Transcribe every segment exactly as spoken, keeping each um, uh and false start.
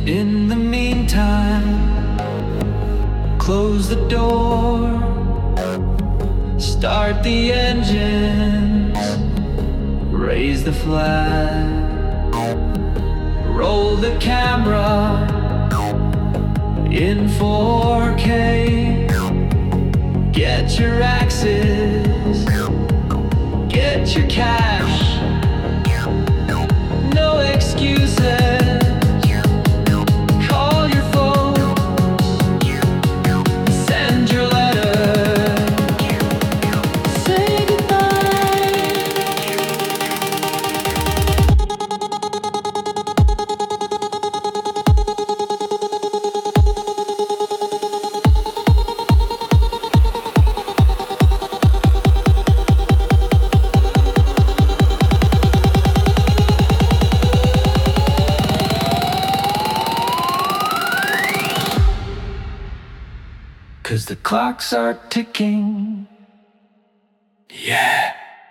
In the meantime, close the door, start the engines, raise the flag, roll the camera in four K. Get your axes, get your cash, no excuses. Call your phone, send your letter, say goodbye. Cause the clocks are ticking. Yeah.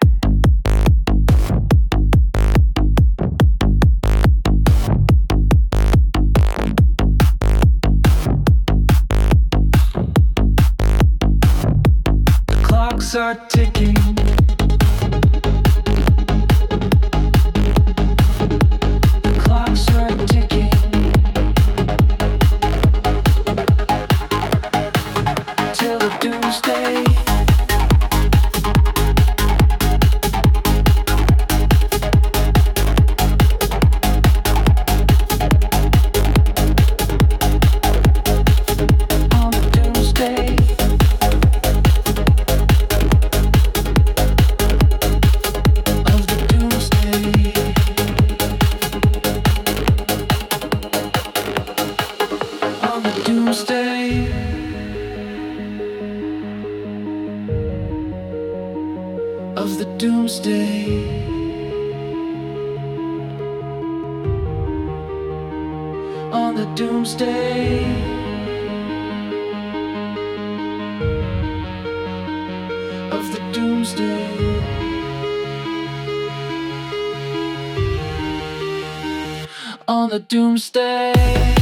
The clocks are ticking. The clocks are ticking. Till the doomsday. On the doomsday. Of the doomsday. On the doomsday. Of the doomsday. On the doomsday. Of the doomsday. On the doomsday.